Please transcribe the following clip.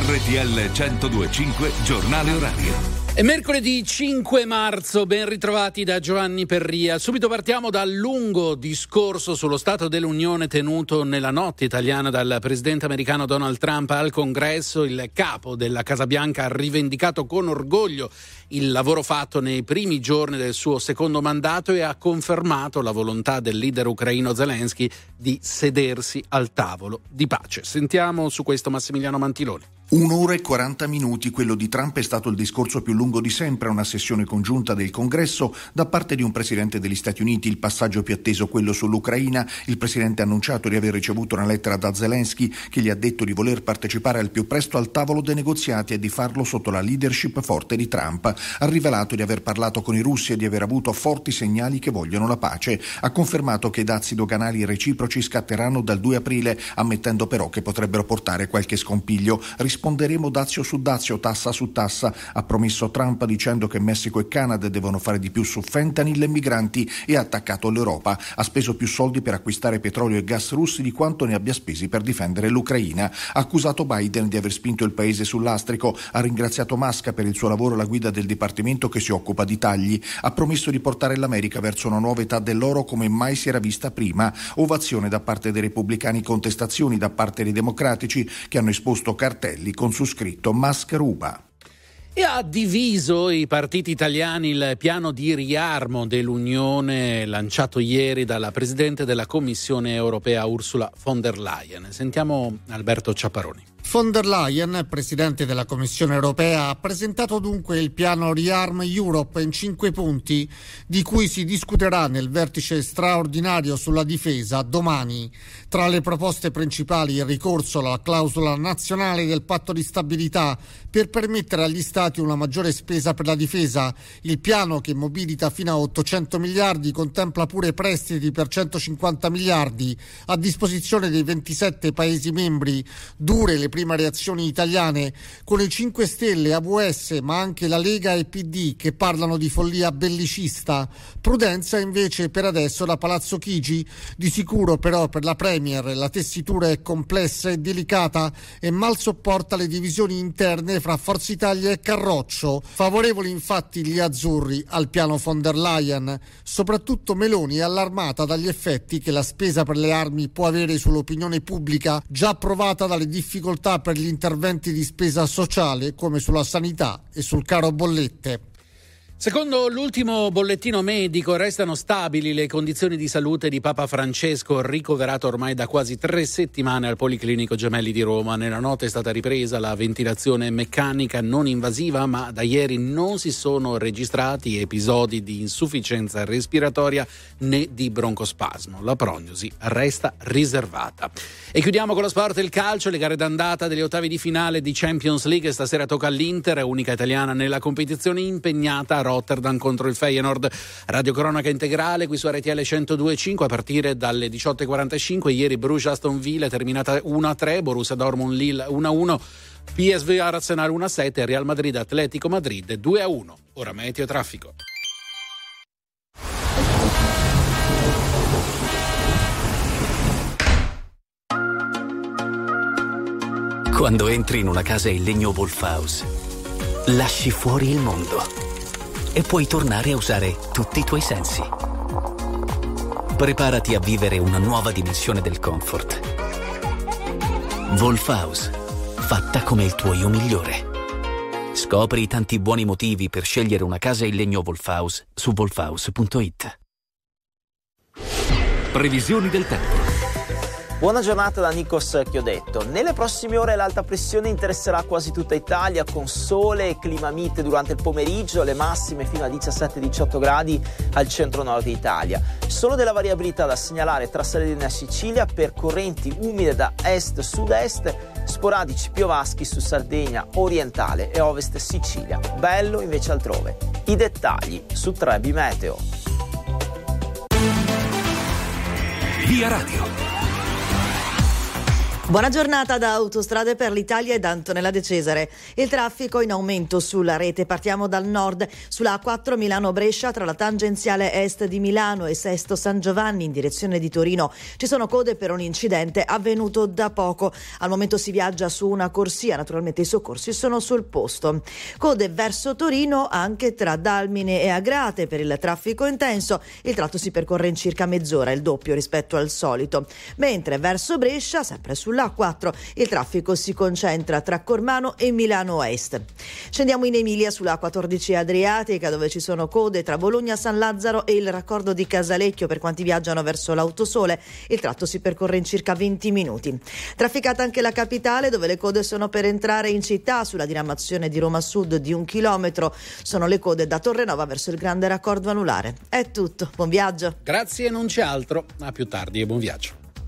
RTL 102.5 Giornale Orario. È mercoledì 5 marzo, ben ritrovati da Giovanni Perria. Subito partiamo dal lungo discorso sullo Stato dell'Unione tenuto nella notte italiana dal presidente americano Donald Trump al Congresso. Il capo della Casa Bianca ha rivendicato con orgoglio il lavoro fatto nei primi giorni del suo secondo mandato e ha confermato la volontà del leader ucraino Zelensky di sedersi al tavolo di pace. Sentiamo su questo Massimiliano Mantiloni. 1 ora e 40 minuti, quello di Trump è stato il discorso più lungo di sempre, una sessione congiunta del Congresso da parte di un presidente degli Stati Uniti, il passaggio più atteso quello sull'Ucraina. Il presidente ha annunciato di aver ricevuto una lettera da Zelensky che gli ha detto di voler partecipare al più presto al tavolo dei negoziati e di farlo sotto la leadership forte di Trump. Ha rivelato di aver parlato con i russi e di aver avuto forti segnali che vogliono la pace. Ha confermato che i dazi doganali reciproci scatteranno dal 2 aprile, ammettendo però che potrebbero portare qualche scompiglio. Risponderemo dazio su dazio, tassa su tassa, ha promesso Trump, dicendo che Messico e Canada devono fare di più su fentanyl e migranti, e ha attaccato l'Europa. Ha speso più soldi per acquistare petrolio e gas russi di quanto ne abbia spesi per difendere l'Ucraina. Ha accusato Biden di aver spinto il paese sul lastrico, ha ringraziato Musk per il suo lavoro alla guida del dipartimento che si occupa di tagli. Ha promesso di portare l'America verso una nuova età dell'oro come mai si era vista prima. Ovazione da parte dei repubblicani, contestazioni da parte dei democratici che hanno esposto cartelli con su scritto Musk ruba. E ha diviso i partiti italiani il piano di riarmo dell'Unione lanciato ieri dalla Presidente della Commissione europea Ursula von der Leyen. Sentiamo Alberto Ciapparoni. Von der Leyen, Presidente della Commissione europea, ha presentato dunque il piano Rearm Europe in 5 punti, di cui si discuterà nel vertice straordinario sulla difesa domani. Tra le proposte principali il ricorso alla clausola nazionale del patto di stabilità per permettere agli Stati una maggiore spesa per la difesa. Il piano, che mobilita fino a 800 miliardi, contempla pure prestiti per 150 miliardi a disposizione dei 27 Paesi membri. Dure le prime reazioni italiane, con i 5 Stelle, AVS, ma anche la Lega e PD che parlano di follia bellicista. Prudenza invece per adesso da Palazzo Chigi. Di sicuro però per la Premier la tessitura è complessa e delicata e mal sopporta le divisioni interne fra Forza Italia e Carroccio. Favorevoli infatti gli azzurri al piano von der Leyen. Soprattutto Meloni è allarmata dagli effetti che la spesa per le armi può avere sull'opinione pubblica, già provata dalle difficoltà per gli interventi di spesa sociale come sulla sanità e sul caro bollette. Secondo l'ultimo bollettino medico restano stabili le condizioni di salute di Papa Francesco, ricoverato ormai da quasi 3 settimane al Policlinico Gemelli di Roma. Nella notte è stata ripresa la ventilazione meccanica non invasiva, ma da ieri non si sono registrati episodi di insufficienza respiratoria né di broncospasmo. La prognosi resta riservata. E chiudiamo con lo sport e il calcio, le gare d'andata degli ottavi di finale di Champions League. Stasera tocca all'Inter, unica italiana nella competizione, impegnata a Rotterdam contro il Feyenoord. Radio cronaca integrale qui su RTL 102.5 a partire dalle 18.45. Ieri Bruges Aston Villa è terminata 1-3, Borussia Dortmund Lille 1-1, PSV Arsenal 1-7, Real Madrid Atletico Madrid 2-1. Ora meteo e traffico. Quando entri in una casa in legno Wolfhouse, lasci fuori il mondo e puoi tornare a usare tutti i tuoi sensi. Preparati a vivere una nuova dimensione del comfort. Wolfhouse, fatta come il tuo io migliore. Scopri i tanti buoni motivi per scegliere una casa in legno Wolfhouse su wolfhouse.it. Previsioni del tempo. Buona giornata da Nikos Chiodetto. Nelle prossime ore l'alta pressione interesserà quasi tutta Italia, con sole e clima mite durante il pomeriggio, le massime fino a 17-18 gradi al centro-nord Italia. Solo della variabilità da segnalare tra Sardegna e Sicilia per correnti umide da est-sud-est, sporadici piovaschi su Sardegna orientale e ovest Sicilia. Bello invece altrove. I dettagli su Trebi Meteo. Via Radio. Buona giornata da Autostrade per l'Italia e da Antonella De Cesare. Il traffico in aumento sulla rete. Partiamo dal nord. Sulla A4 Milano-Brescia tra la tangenziale est di Milano e Sesto San Giovanni in direzione di Torino. Ci sono code per un incidente avvenuto da poco. Al momento si viaggia su una corsia, naturalmente i soccorsi sono sul posto. Code verso Torino anche tra Dalmine e Agrate per il traffico intenso. Il tratto si percorre in circa mezz'ora, il doppio rispetto al solito. Mentre verso Brescia, sempre sull'A4, il traffico si concentra tra Cormano e Milano Est. Scendiamo in Emilia sulla A14 Adriatica, dove ci sono code tra Bologna San Lazzaro e il raccordo di Casalecchio per quanti viaggiano verso l'Autosole. Il tratto si percorre in circa 20 minuti. Trafficata anche la capitale, dove le code sono per entrare in città sulla diramazione di Roma Sud di 1 chilometro. Sono le code da Torrenova verso il grande raccordo anulare. È tutto, buon viaggio. Grazie, non c'è altro. A più tardi e buon viaggio.